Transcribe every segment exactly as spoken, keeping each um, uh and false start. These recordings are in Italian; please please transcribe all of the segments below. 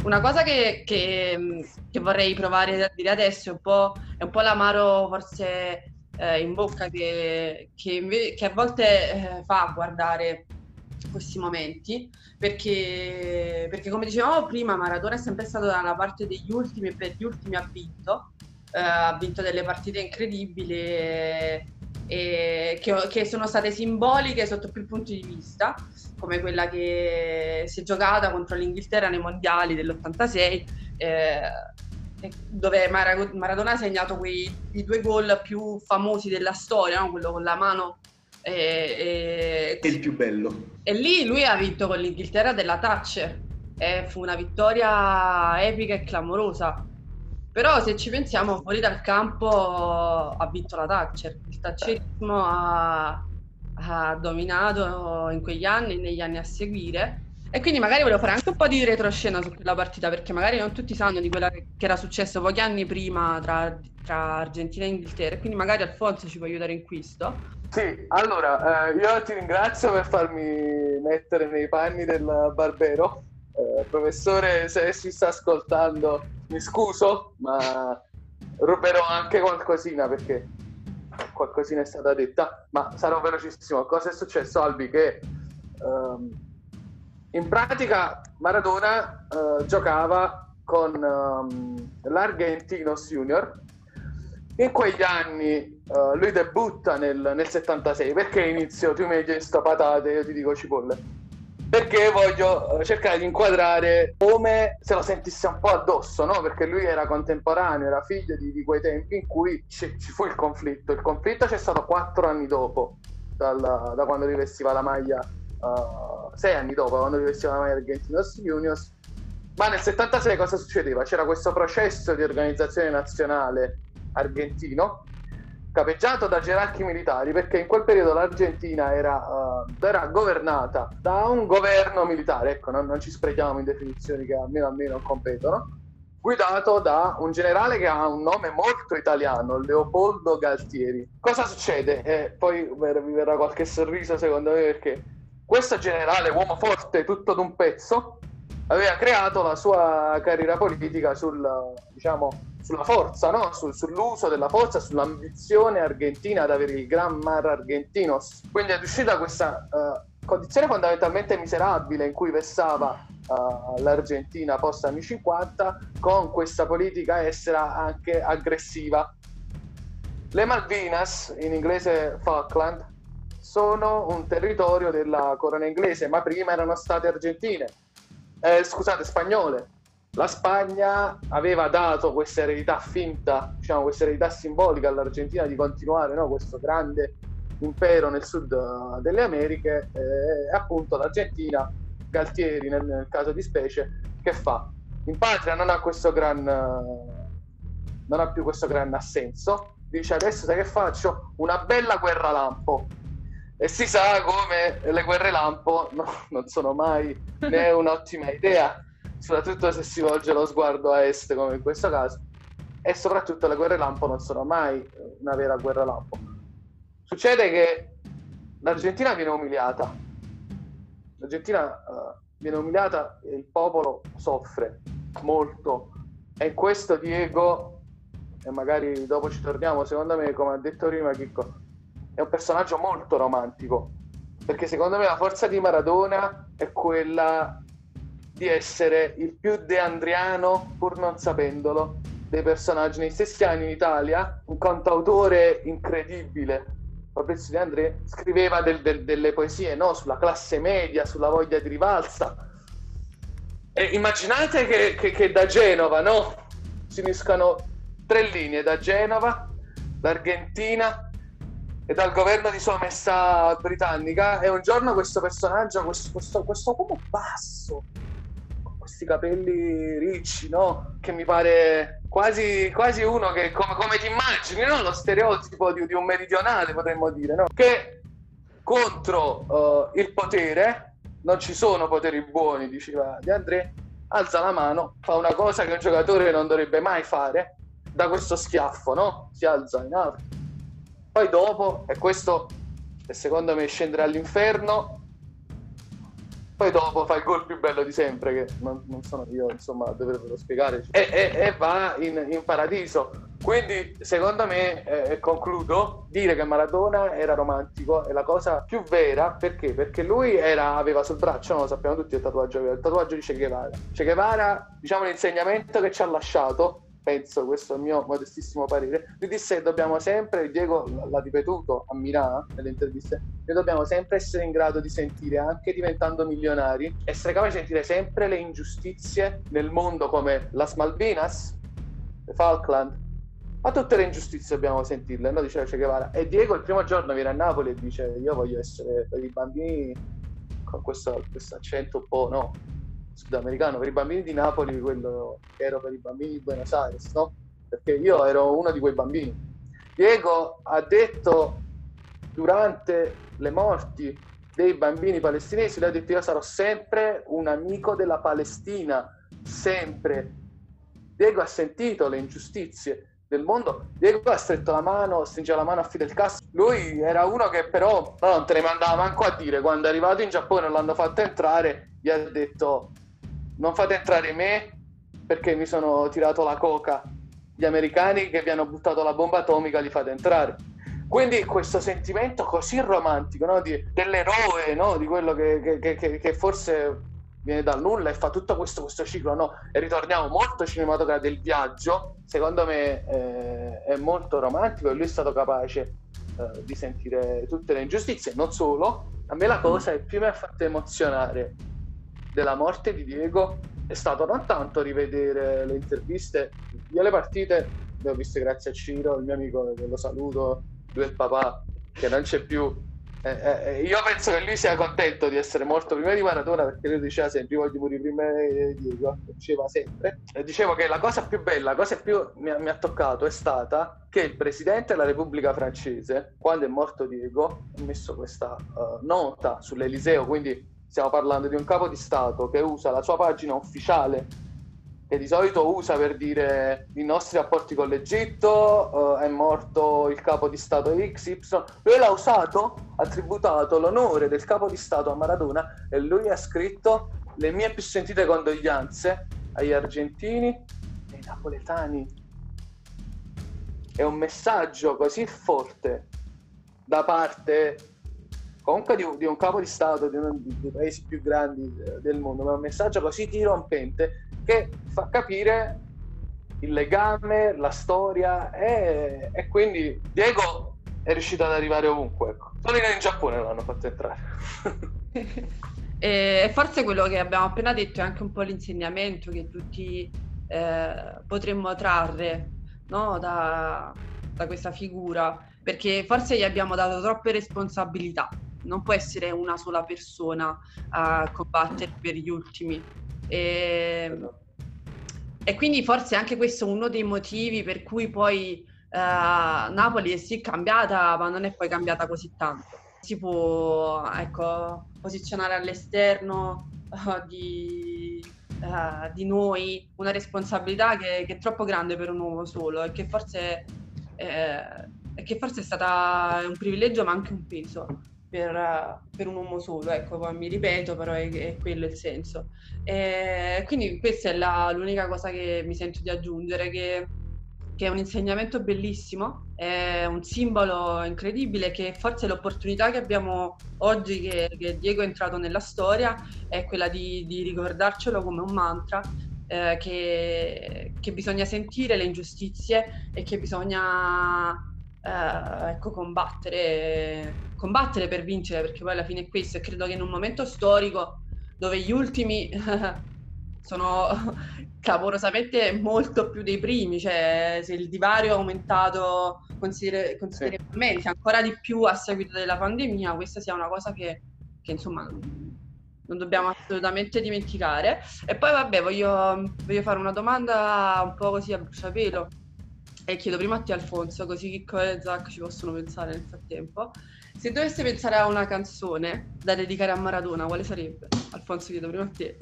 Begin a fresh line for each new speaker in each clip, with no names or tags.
Una cosa che, che- che vorrei provare a dire adesso è un po', è un po' l'amaro forse eh, in bocca che, che inve- che a volte eh, fa guardare questi momenti, perché, perché come dicevamo prima, Maradona è sempre stato dalla parte degli ultimi e per gli ultimi ha vinto, eh, ha vinto delle partite incredibili e, e che, che sono state simboliche sotto più punti di vista come quella che si è giocata contro l'Inghilterra nei mondiali dell'ottantasei, eh, dove Mara- Maradona ha segnato quei i due gol più famosi della storia, no? Quello con la mano. E,
È il più bello.
e, e lì lui ha vinto con l'Inghilterra della Thatcher. E fu una vittoria epica e clamorosa. Però se ci pensiamo, fuori dal campo ha vinto la Thatcher. Il thatcherismo ha, ha dominato in quegli anni e negli anni a seguire. E quindi magari volevo fare anche un po' di retroscena su quella partita, perché magari non tutti sanno di quella che che era successo pochi anni prima tra, tra Argentina e Inghilterra. E quindi magari Alfonso ci può aiutare in questo.
Sì, allora, eh, io ti ringrazio per farmi mettere nei panni del barbero. Eh, professore, se si sta ascoltando, mi scuso, ma ruberò anche qualcosina perché qualcosina è stata detta, ma sarò velocissimo. Cosa è successo, Albi? Che ehm, in pratica Maradona eh, giocava con ehm, l'Argentinos Junior. In quegli anni uh, lui debutta nel, nel settantasei. Perché inizio? Tu mi hai chiesto patate, io ti dico cipolle. Perché voglio uh, cercare di inquadrare come se lo sentisse un po' addosso, no? Perché lui era contemporaneo, era figlio di, di quei tempi in cui ci, ci fu il conflitto. Il conflitto c'è stato quattro anni dopo, dal, da quando rivestiva la maglia, uh, sei anni dopo, quando rivestiva la maglia Argentinos Juniors. Ma nel settantasei cosa succedeva? C'era questo processo di organizzazione nazionale argentino capeggiato da gerarchi militari, perché in quel periodo l'Argentina era, uh, era governata da un governo militare, ecco, non, non ci sprechiamo in definizioni che almeno almeno competono, guidato da un generale che ha un nome molto italiano, Leopoldo Galtieri. Cosa succede? Eh, poi vi verrà qualche sorriso secondo me, perché questo generale, uomo forte tutto d'un pezzo, aveva creato la sua carriera politica sul, diciamo, sulla forza, no? Sul, sull'uso della forza, sull'ambizione argentina ad avere il Gran Mar Argentinos. Quindi è riuscita da questa uh, condizione fondamentalmente miserabile in cui versava uh, l'Argentina post anni cinquanta, con questa politica estera anche aggressiva. Le Malvinas, in inglese Falkland, sono un territorio della corona inglese, ma prima erano state argentine. Eh, scusate, spagnole. La Spagna aveva dato questa eredità finta, diciamo questa eredità simbolica all'Argentina di continuare, no, questo grande impero nel sud uh, delle Americhe, e eh, appunto l'Argentina, Galtieri nel, nel caso di specie, che fa? In patria non ha questo gran uh, non ha più questo gran assenso, dice adesso sai che faccio? Una bella guerra lampo. E si sa come le guerre lampo no, non sono mai né un'ottima idea, soprattutto se si volge lo sguardo a est come in questo caso, e soprattutto le guerre lampo non sono mai una vera guerra lampo. Succede che l'Argentina viene umiliata, l'Argentina uh, viene umiliata e il popolo soffre molto, e in questo Diego, e magari dopo ci torniamo, secondo me, come ha detto prima Chicco, è un personaggio molto romantico, perché secondo me la forza di Maradona è quella di essere il più deandriano, pur non sapendolo, dei personaggi. Negli stessi anni in Italia un cantautore incredibile, Fabrizio De André, scriveva del, del, delle poesie, no? Sulla classe media, sulla voglia di rivalsa. E immaginate che, che, che da Genova, no? Si uniscano tre linee, da Genova, l'Argentina e dal governo di Sua Maestà britannica, e un giorno questo personaggio, questo, questo, questo uomo basso, con questi capelli ricci, no? Che mi pare quasi, quasi uno che, come, come ti immagini, no? Lo stereotipo di, di un meridionale, potremmo dire, no? Che contro uh, il potere, non ci sono poteri buoni, diceva De André, alza la mano, fa una cosa che un giocatore non dovrebbe mai fare, da questo schiaffo, no? Si alza in alto. Poi dopo, e questo e secondo me scendere all'inferno, poi dopo fa il gol più bello di sempre, che non, non sono io insomma a dovervelo spiegare, e, e, e va in, in paradiso. Quindi secondo me, eh, concludo, dire che Maradona era romantico è la cosa più vera. Perché? Perché lui era, aveva sul braccio, no, lo sappiamo tutti il tatuaggio, il tatuaggio di Che Guevara. Che Guevara, diciamo, l'insegnamento che ci ha lasciato, penso, questo è il mio modestissimo parere, lui disse che dobbiamo sempre, Diego l'ha ripetuto a Milano nelle interviste, che dobbiamo sempre essere in grado di sentire, anche diventando milionari, essere capaci di sentire sempre le ingiustizie nel mondo, come las Malvinas, le Falkland, ma tutte le ingiustizie dobbiamo sentirle, no? Diceva Che Guevara. E Diego il primo giorno viene a Napoli e dice: io voglio essere per i bambini, con questo, questo accento un po', no, sudamericano, per i bambini di Napoli quello che ero per i bambini di Buenos Aires, no? Perché io ero uno di quei bambini. Diego ha detto durante le morti dei bambini palestinesi, lui ha detto: io sarò sempre un amico della Palestina, sempre. Diego ha sentito le ingiustizie del mondo. Diego ha stretto la mano, stringeva la mano a Fidel Castro. Lui era uno che però no, non te ne mandava manco a dire. Quando è arrivato in Giappone e l'hanno fatto entrare, gli ha detto: non fate entrare me perché mi sono tirato la coca, gli americani che vi hanno buttato la bomba atomica li fate entrare. Quindi questo sentimento così romantico, no? Di, dell'eroe, no? Di quello che, che, che, che forse viene dal nulla e fa tutto questo, questo ciclo, no? E ritorniamo molto cinematografico del viaggio, secondo me eh, è molto romantico, e lui è stato capace eh, di sentire tutte le ingiustizie. Non solo, a me la cosa che più mi ha fatto emozionare della morte di Diego è stato non tanto rivedere le interviste. Io le partite le ho viste grazie a Ciro, il mio amico, che lo saluto, lui è il papà, che non c'è più. Eh, eh, io penso che lui sia contento di essere morto prima di Maradona, perché lui diceva sempre: voglio morire prima di Diego, diceva sempre. E dicevo che la cosa più bella, la cosa che più mi ha, mi ha toccato è stata che il presidente della Repubblica Francese, quando è morto Diego, ha messo questa uh, nota sull'Eliseo. Quindi stiamo parlando di un capo di Stato che usa la sua pagina ufficiale, che di solito usa per dire i nostri rapporti con l'Egitto, uh, è morto il capo di Stato X Y. Lui l'ha usato, ha tributato l'onore del capo di Stato a Maradona, e lui ha scritto: le mie più sentite condoglianze agli argentini e ai napoletani. È un messaggio così forte da parte comunque di un, di un capo di Stato di uno dei paesi più grandi del mondo, ma è un messaggio così dirompente che fa capire il legame, la storia, e, e quindi Diego è riuscito ad arrivare ovunque, ecco. Solo in Giappone lo hanno fatto entrare.
E forse quello che abbiamo appena detto è anche un po' l'insegnamento che tutti eh, potremmo trarre, no, da, da questa figura, perché forse gli abbiamo dato troppe responsabilità. Non può essere una sola persona a combattere per gli ultimi. E, e quindi forse anche questo è uno dei motivi per cui poi uh, Napoli è sì cambiata, ma non è poi cambiata così tanto. Si può, ecco, posizionare all'esterno uh, di, uh, di noi una responsabilità che, che è troppo grande per un uomo solo, e che forse, eh, e che forse è stata un privilegio ma anche un peso per, per un uomo solo, ecco, poi mi ripeto, però è, è quello il senso. E quindi questa è la, l'unica cosa che mi sento di aggiungere, che, che è un insegnamento bellissimo, è un simbolo incredibile, che forse l'opportunità che abbiamo oggi, che, che Diego è entrato nella storia, è quella di, di ricordarcelo come un mantra, eh, che, che bisogna sentire le ingiustizie e che bisogna eh, ecco, combattere, combattere per vincere, perché poi alla fine è questo. E credo che in un momento storico dove gli ultimi sono clamorosamente molto più dei primi, cioè se il divario è aumentato consider- considerabilmente, sì, ancora di più a seguito della pandemia, questa sia una cosa che, che insomma non dobbiamo assolutamente dimenticare. E poi vabbè, voglio, voglio fare una domanda un po' così a bruciapelo, e chiedo prima a te Alfonso, così Chicco e Zach ci possono pensare nel frattempo. Se doveste pensare a una canzone da dedicare a Maradona, quale sarebbe? Alfonso, chiedo prima a te.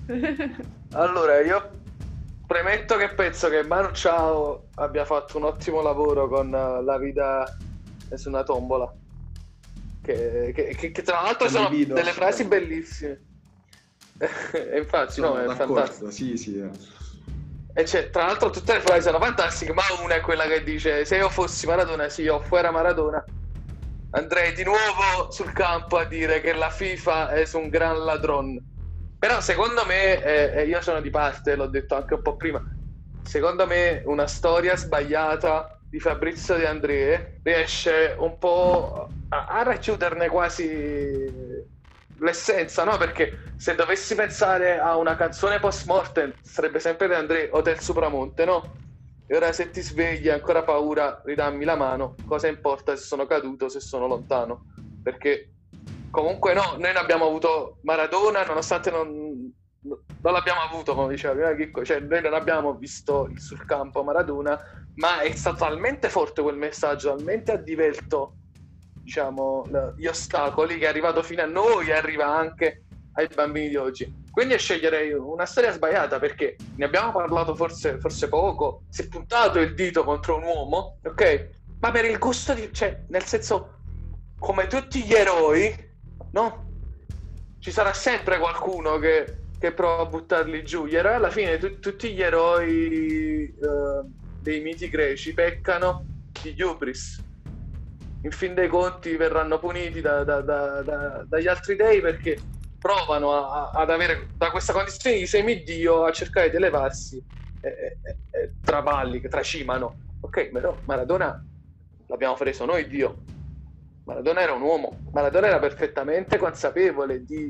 Allora, io premetto che penso che Manu Chao abbia fatto un ottimo lavoro con La vita su una tombola, che, che, che, che tra l'altro sono delle frasi bellissime. E infatti,
Sono
no, è
d'accordo,
fantastico.
sì, sì. eh.
E c'è, tra l'altro, tutte le frasi sono fantastiche, ma una è quella che dice: se io fossi Maradona, sì, io fuera Maradona, andrei di nuovo sul campo a dire che la FIFA è un gran ladron. Però secondo me, eh, io sono di parte, l'ho detto anche un po' prima, secondo me una storia sbagliata di Fabrizio De André riesce un po' a, a racchiuderne quasi l'essenza, no? Perché se dovessi pensare a una canzone post mortem sarebbe sempre De André, Hotel Supramonte, no? E ora se ti svegli ancora paura, ridammi la mano, cosa importa se sono caduto, se sono lontano? Perché comunque no, noi ne abbiamo avuto Maradona, nonostante non, non l'abbiamo avuto, come diceva prima Chicco, cioè noi non abbiamo visto sul campo Maradona, ma è stato talmente forte quel messaggio, talmente ha divelto, diciamo, gli ostacoli, che è arrivato fino a noi e arriva anche ai bambini di oggi. Quindi sceglierei una storia sbagliata, perché ne abbiamo parlato forse, forse poco, si è puntato il dito contro un uomo, ok? Ma per il gusto di... cioè, nel senso, come tutti gli eroi, no? Ci sarà sempre qualcuno che, che prova a buttarli giù. Gli eroi, alla fine, tu, tutti gli eroi eh, dei miti greci peccano di hubris. In fin dei conti verranno puniti da, da, da, da, dagli altri dei, perché provano a, a, ad avere da questa condizione di semidio a cercare di elevarsi e, e, e travalli, che tracimano. Ok, però Maradona l'abbiamo preso noi Dio. Maradona era un uomo, Maradona era perfettamente consapevole di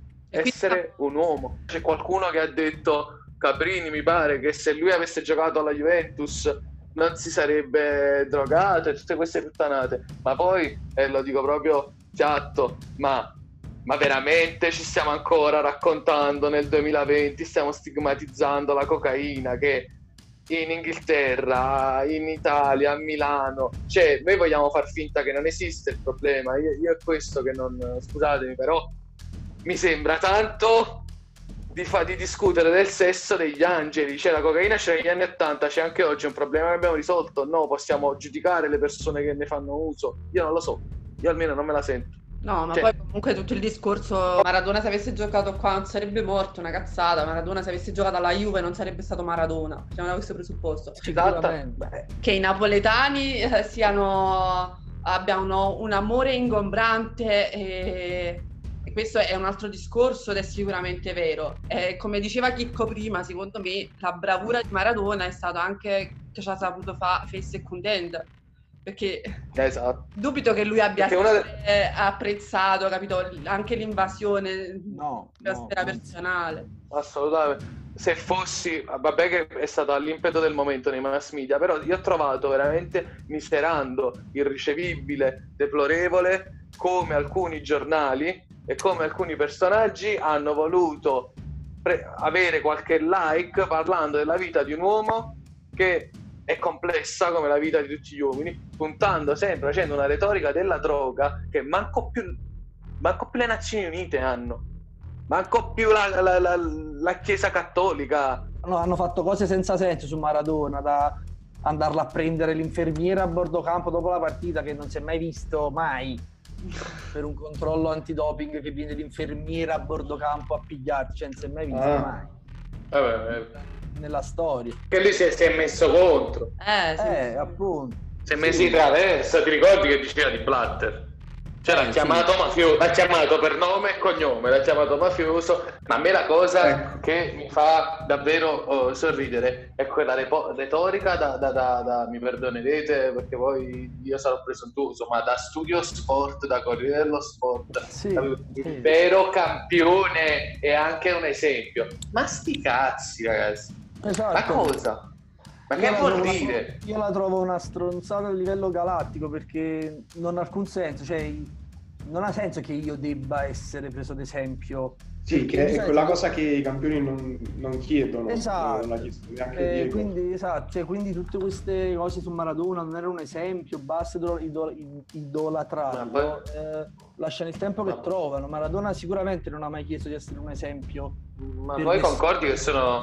essere un uomo. C'è qualcuno che ha detto, Caprini mi pare, che se lui avesse giocato alla Juventus non si sarebbe drogato e tutte queste puttanate, ma poi, e eh, lo dico proprio piatto, ma, ma veramente ci stiamo ancora raccontando nel duemilaventi, stiamo stigmatizzando la cocaina che in Inghilterra, in Italia, a Milano, cioè noi vogliamo far finta che non esiste il problema. Io, io è questo che non, scusatemi, però mi sembra tanto di, fa, di discutere del sesso degli angeli. Cioè la cocaina c'era negli anni ottanta, c'è anche oggi, è un problema che abbiamo risolto? No, possiamo giudicare le persone che ne fanno uso? Io non lo so, io almeno non me la sento.
No, ma
Cioè,
poi comunque tutto il discorso Maradona se avesse giocato qua non sarebbe morto, una cazzata. Maradona se avesse giocato alla Juve non sarebbe stato Maradona. Partiamo da questo presupposto.
Sicuramente.
Che i napoletani eh, siano abbiano un amore ingombrante e, e questo è un altro discorso ed è sicuramente vero. E come diceva Chicco prima, secondo me la bravura di Maradona è stato anche che ci ha saputo fare face e content. Perché
esatto.
dubito che lui abbia
de...
apprezzato, capito, anche l'invasione
no,
della
no,
sfera
no.
personale.
Assolutamente. Se fossi, vabbè che è stato all'impeto del momento nei mass media, però io ho trovato veramente miserando, irricevibile, deplorevole come alcuni giornali e come alcuni personaggi hanno voluto pre- avere qualche like parlando della vita di un uomo che è complessa come la vita di tutti gli uomini, puntando sempre, facendo una retorica della droga che manco più, manco più le Nazioni Unite hanno, manco più la, la, la, la Chiesa Cattolica.
No, hanno fatto cose senza senso su Maradona, da andarla a prendere l'infermiera a bordo campo dopo la partita, che non si è mai visto mai, per un controllo antidoping, che viene l'infermiera a bordo campo a pigliarti, cioè non si è mai visto
ah.
mai.
Vabbè,
nella storia.
Che lui si è, si è messo contro.
Eh, sì,
eh
sì.
appunto.
Si è messo in traversa, ti ricordi che diceva di Blatter? Cioè
Eh,
l'ha chiamato
sì.
mafioso, l'ha chiamato per nome e cognome, l'ha chiamato mafioso, ma a me la cosa ecco. che mi fa davvero oh, sorridere è quella repo- retorica da, da, da, da, mi perdonerete perché poi io sarò presuntuoso, ma da Studio Sport, da Corriere dello Sport,
sì,
il
sì.
vero campione e anche un esempio. Ma sti cazzi ragazzi,
Esatto.
ma cosa? Ma
Io
che
la
vuol
trovo
dire?
Una, io la trovo una stronzata a livello galattico, perché non ha alcun senso, cioè non ha senso che io debba essere preso ad esempio.
Sì, che è quella cosa che i campioni non, non chiedono.
Esatto.
Non neanche
eh,
Diego.
quindi, esatto, cioè, quindi tutte queste cose su Maradona non era un esempio, basta idol- idol- idolatrarlo,
poi...
eh, lasciano il tempo che
Ma...
trovano. Maradona sicuramente non ha mai chiesto di essere un esempio.
Ma poi concordi che sono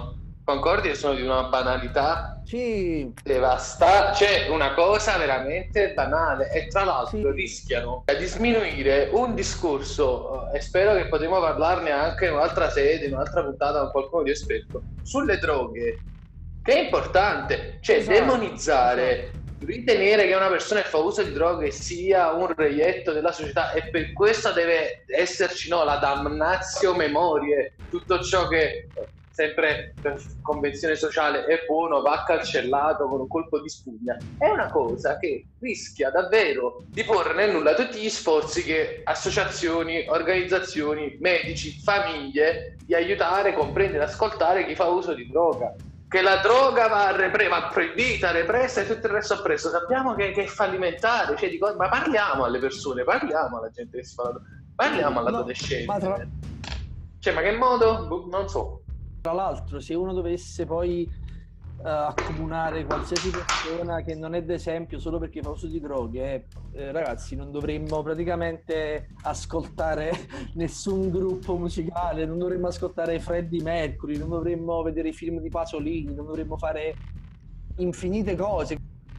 concordi che sono di una banalità
Sì,
devastante, cioè una cosa veramente banale, e tra l'altro
sì.
rischiano di sminuire un discorso, eh, e spero che potremo parlarne anche in un'altra sede, in un'altra puntata con qualcuno di esperto, sulle droghe, che è importante, cioè
Esatto,
demonizzare, ritenere che una persona che fa uso di droghe sia un reietto della società, e per questo deve esserci, no, la damnatio memoriae, tutto ciò che sempre per convenzione sociale è buono va cancellato con un colpo di spugna, è una cosa che rischia davvero di porre nel nulla tutti gli sforzi che associazioni, organizzazioni, medici, famiglie di aiutare, comprendere, ascoltare chi fa uso di droga. Che la droga va, repre- va proibita, repressa e tutto il resto appresso. Sappiamo che, che è fallimentare, cioè, dico, ma parliamo alle persone, parliamo alla gente che si fa la droga, parliamo all'adolescente.
Ma tra,
Cioè, ma che modo? Boh, non so.
tra l'altro, se uno dovesse poi uh, accomunare qualsiasi persona che non è d'esempio solo perché fa uso di droghe, eh, ragazzi, non dovremmo praticamente ascoltare nessun gruppo musicale, non dovremmo ascoltare Freddie Mercury, non dovremmo vedere i film di Pasolini, non dovremmo fare infinite cose.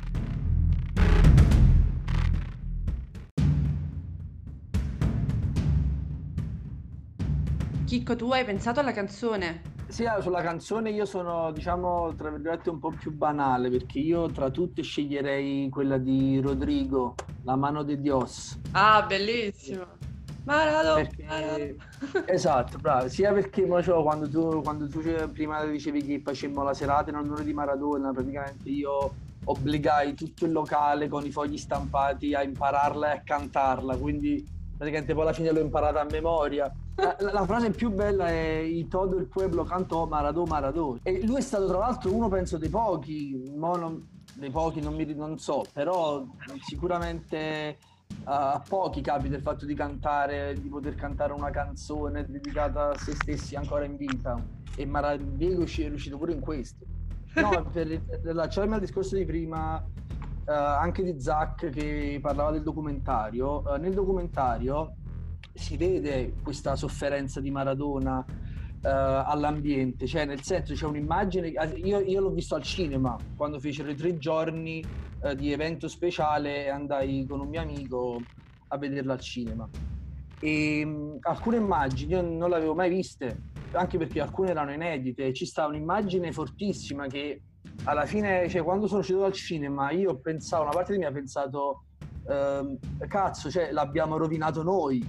Chicco, tu hai pensato alla canzone?
Sia sulla canzone io sono, diciamo, tra virgolette un po' più banale, perché io tra tutte sceglierei quella di Rodrigo, La mano de Dios.
Ah, bellissimo. Maradona.
Perché... esatto, bravo. Sia perché mo, cioè, quando tu, quando tu cioè, prima dicevi che facemmo la serata in onore di Maradona, praticamente io obbligai tutto il locale con i fogli stampati a impararla e a cantarla, quindi praticamente poi alla fine l'ho imparata a memoria. La, la, la frase più bella è "y todo el pueblo cantò Maradona Maradona", e lui è stato tra l'altro uno, penso, dei pochi, mo non, dei pochi non, mi, non so, però sicuramente a pochi capita il fatto di cantare, di poter cantare una canzone dedicata a se stessi ancora in vita, e Mara, Diego è riuscito pure in questo. No, per rilacciarmi al discorso di prima, uh, anche di Zach che parlava del documentario, uh, nel documentario si vede questa sofferenza di Maradona uh, all'ambiente, cioè nel senso c'è un'immagine, io, io l'ho visto al cinema quando fecero i tre giorni uh, di evento speciale, e andai con un mio amico a vederla al cinema, e um, alcune immagini io non le avevo mai viste, anche perché alcune erano inedite. Ci sta un'immagine fortissima che alla fine, cioè quando sono uscito dal cinema, io pensavo, una parte di me ha pensato ehm, cazzo, cioè l'abbiamo rovinato noi,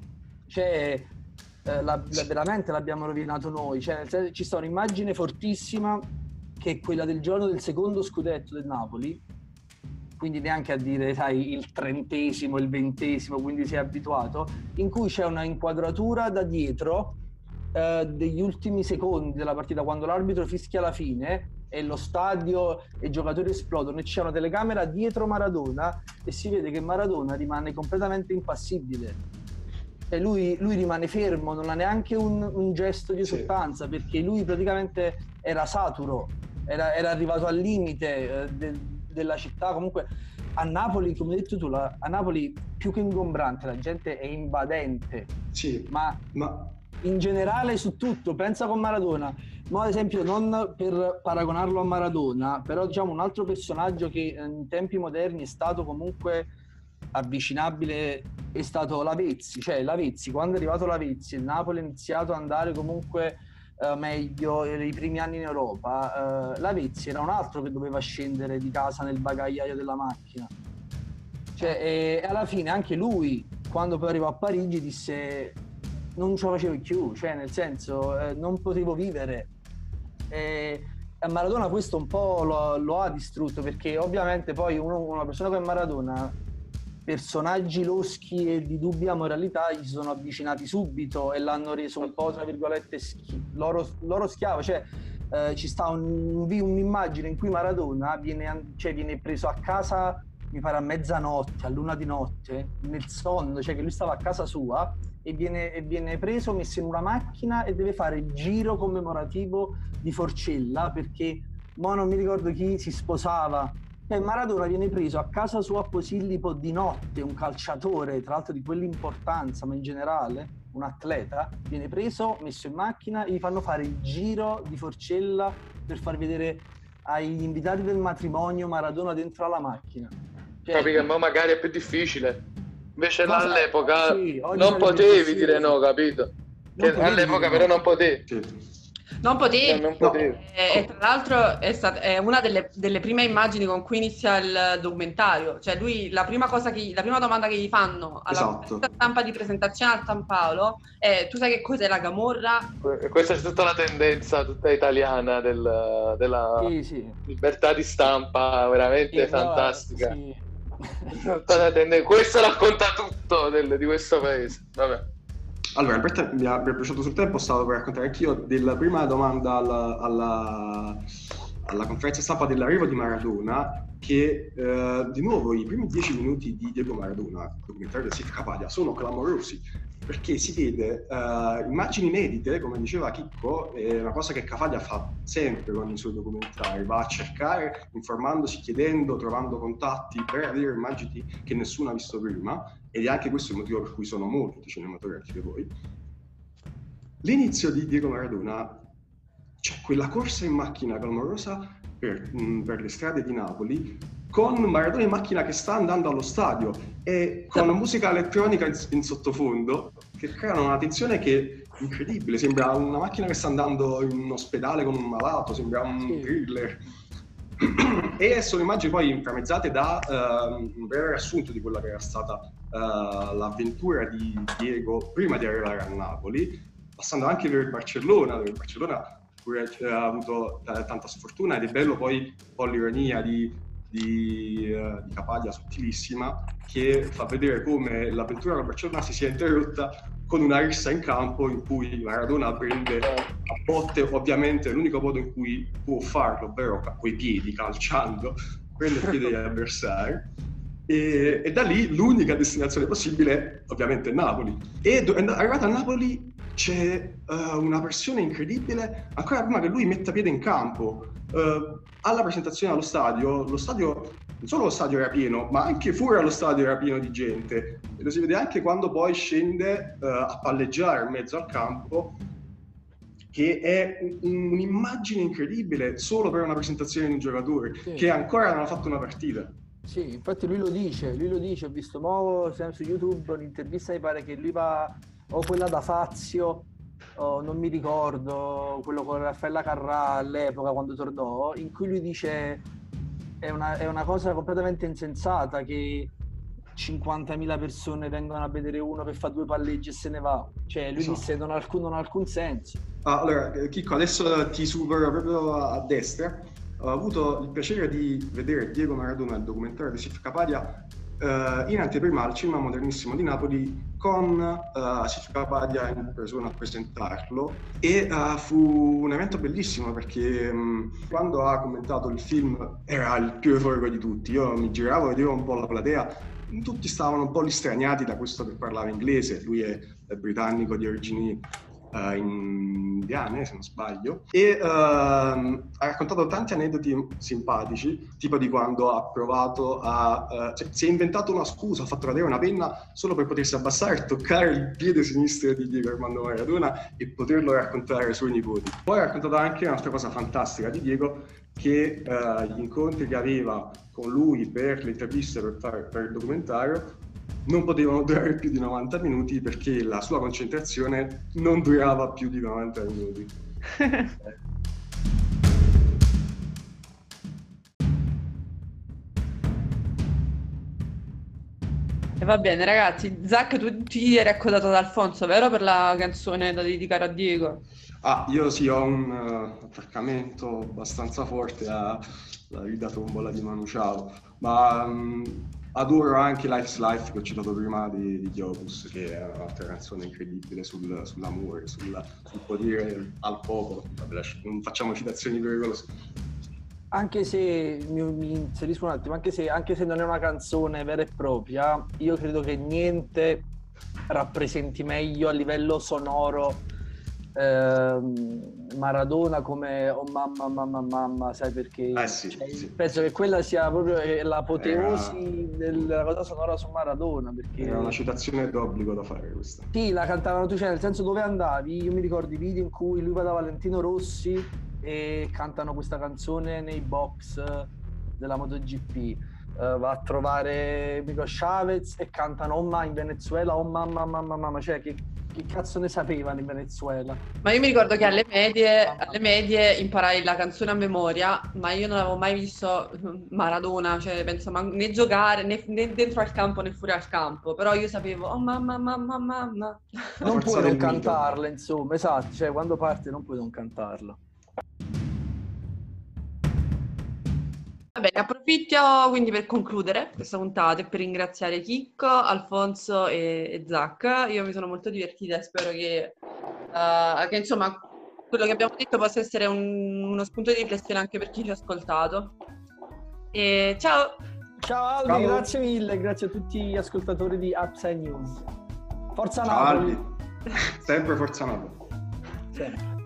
cioè eh, la, la, veramente l'abbiamo rovinato noi, cioè ci sta un'immagine fortissima che è quella del giorno del secondo scudetto del Napoli, quindi neanche a dire sai il trentesimo, il ventesimo, quindi si è abituato, in cui c'è una inquadratura da dietro Uh, degli ultimi secondi della partita, quando l'arbitro fischia la fine e lo stadio e i giocatori esplodono, e c'è una telecamera dietro Maradona e si vede che Maradona rimane completamente impassibile, e lui, lui rimane fermo, non ha neanche un, un gesto di esultanza, sì, perché lui praticamente era saturo, era, era arrivato al limite uh, de, della città. Comunque a Napoli, come hai detto tu, la, a Napoli più che ingombrante la gente è invadente,
sì,
ma,
ma...
in generale su tutto, pensa con Maradona, ma ad esempio non per paragonarlo a Maradona, però diciamo un altro personaggio che in tempi moderni è stato comunque avvicinabile è stato Lavezzi, cioè Lavezzi, quando è arrivato Lavezzi il Napoli ha iniziato ad andare comunque uh, meglio i primi anni in Europa, uh, Lavezzi era un altro che doveva scendere di casa nel bagagliaio della macchina, cioè, e alla fine anche lui quando poi arrivò a Parigi disse non ce la facevo più, cioè nel senso eh, non potevo vivere, e a Maradona questo un po' lo, lo ha distrutto, perché ovviamente poi uno, una persona come Maradona, personaggi loschi e di dubbia moralità gli sono avvicinati subito e l'hanno reso un po' tra virgolette schi- loro, loro schiavo, cioè eh, ci sta un, un'immagine in cui Maradona viene, cioè, viene preso a casa, mi pare a mezzanotte, a luna di notte, nel sonno, cioè che lui stava a casa sua e viene, e viene preso, messo in una macchina e deve fare il giro commemorativo di Forcella, perché mo non mi ricordo chi si sposava, e Maradona viene preso a casa sua a Posillipo di notte, un calciatore tra l'altro di quell'importanza, ma in generale, un atleta, viene preso, messo in macchina e gli fanno fare il giro di Forcella per far vedere agli invitati del matrimonio Maradona dentro alla macchina. Cioè,
capi che mo magari è più difficile, invece là
cosa-
all'epoca
sì, oggi
non
sarebbe
potevi
possibile.
dire no, capito?
Non
Che
potevi
all'epoca
dire
però
no.
non potevi.
Sì.
Non potevi.
No, non potevi.
E, e tra l'altro è, stata, è una delle, delle prime immagini con cui inizia il documentario. Cioè lui, la prima cosa che, la prima domanda che gli fanno alla
Esatto.
conferenza stampa di presentazione al San Paolo è: tu sai che cos'è la camorra?
E questa è tutta la tendenza tutta italiana del- della
Sì, sì.
libertà di stampa, veramente
Sì, però,
fantastica.
sì.
Tutta la tenden- questo racconta tutto del- di questo paese. Vabbè.
Allora, Alberta mi ha, mi è piaciuto sul tempo, stavo per raccontare anch'io della prima domanda alla, alla, alla conferenza stampa dell'arrivo di Maradona, che eh, di nuovo i primi dieci minuti di Diego Maradona, documentario di Sif Kapadia, sono clamorosi, perché si vede eh, immagini inedite, come diceva Chicco, è una cosa che Cavaglia fa sempre con i suoi documentari, va a cercare, informandosi, chiedendo, trovando contatti per avere immagini che nessuno ha visto prima, ed è anche questo il motivo per cui sono molti cinematografi che voi. L'inizio di Diego Maradona, c'è quella corsa in macchina clamorosa per, mh, per le strade di Napoli, con Maradona in macchina che sta andando allo stadio e con musica elettronica in, in sottofondo, che creano una tensione che è incredibile, sembra una macchina che sta andando in un ospedale con un malato, sembra un
Sì.
thriller. E sono immagini poi inframmezzate da uh, un breve riassunto di quella che era stata uh, l'avventura di Diego prima di arrivare a Napoli, passando anche per Barcellona, dove Barcellona pure uh, ha avuto t- tanta sfortuna, ed è bello poi un po' l'ironia di, di, uh, di Cavaglia sottilissima, che fa vedere come l'avventura con Barcellona si sia interrotta con una rissa in campo in cui Maradona prende a botte, ovviamente l'unico modo in cui può farlo, ovvero coi piedi, calciando, prende il piede degli avversari, e, e da lì l'unica destinazione possibile ovviamente è Napoli. E do- arrivato a Napoli c'è uh, una pressione incredibile, ancora prima che lui metta piede in campo. Uh, alla presentazione allo stadio, lo stadio, non solo lo stadio era pieno, ma anche fuori allo stadio era pieno di gente, e lo si vede anche quando poi scende uh, a palleggiare in mezzo al campo, che è un, un'immagine incredibile solo per una presentazione di un giocatore,
Sì.
che ancora non ha fatto una partita.
Sì, infatti lui lo dice, lui lo dice, ho visto mo sempre su YouTube un'intervista, mi pare che lui va, o quella da Fazio, o non mi ricordo, quello con Raffaella Carrà all'epoca quando tornò, in cui lui dice è una, è una cosa completamente insensata che cinquantamila persone vengono a vedere uno che fa due palleggi e se ne va. Cioè lui
Esatto.
disse non ha alcun, non ha alcun senso.
Ah, allora, Chicco, adesso ti supero proprio a destra. Ho avuto il piacere di vedere Diego Maradona, il documentario di Sif Kapadia, eh, in anteprima al Cinema Modernissimo di Napoli, con uh, Sif Kapadia in persona a presentarlo, e uh, fu un evento bellissimo perché um, quando ha commentato il film era il più euforico di tutti. Io mi giravo, vedevo un po' la platea, tutti stavano un po' listraniati da questo che parlava inglese, lui è, è britannico di origini Uh, indiane, se non sbaglio, e uh, ha raccontato tanti aneddoti simpatici, tipo di quando ha provato a uh, cioè, si è inventato una scusa, ha fatto cadere una penna solo per potersi abbassare e toccare il piede sinistro di Diego Armando Maradona e poterlo raccontare ai suoi nipoti. Poi ha raccontato anche un'altra cosa fantastica di Diego, che uh, gli incontri che aveva con lui per le interviste, per, fare, per il documentario, non potevano durare più di novanta minuti perché la sua concentrazione non durava più di novanta minuti.
E va bene, ragazzi. Zach, tu ti eri accodato ad Alfonso, vero? Per la canzone da dedicare a Diego?
Ah, io sì, ho un uh, attaccamento abbastanza forte alla vita tombola di Manu Chao, ma um, adoro anche Life's Life, che ho citato prima, di, di Diopus, che è un'altra canzone incredibile sul, sull'amore, sul, sul potere al popolo. Vabbè, non facciamo citazioni pericolose.
Anche se mi, mi inserisco un attimo, anche se, anche se non è una canzone vera e propria, io credo che niente rappresenti meglio a livello sonoro ehm, Maradona come oh mamma mamma mamma, sai perché?
Eh sì,
Cioè,
sì.
penso che quella sia proprio eh, l'apoteosi
Era...
della cosa sonora su Maradona, perché
Era una citazione d'obbligo da fare questa.
sì, la cantavano tu, cioè nel senso dove andavi, io mi ricordo i video in cui lui va da Valentino Rossi e cantano questa canzone nei box della MotoGP. Uh, va a trovare Mico Chavez e cantano Omma in Venezuela, oh mamma mamma mamma, cioè che, che cazzo ne sapevano in Venezuela?
Ma io mi ricordo che alle medie, alle medie imparai la canzone a memoria, ma io non avevo mai visto Maradona, cioè penso ma né giocare né, né dentro al campo né fuori al campo, però io sapevo oh mamma mamma mamma.
Non puoi non
del
cantarla, insomma, esatto, cioè quando parte non puoi non cantarla.
Va bene, approfitto quindi per concludere questa puntata e per ringraziare Chicco, Alfonso e, e Zach. Io mi sono molto divertita e spero che, uh, che insomma quello che abbiamo detto possa essere un, uno spunto di riflessione anche per chi ci ha ascoltato. E ciao!
Ciao Albi,
Ciao.
grazie mille, grazie a tutti gli ascoltatori di Upside News. Forza
Ciao,
Napoli!
Albi. Sempre Forza Napoli.
Sempre.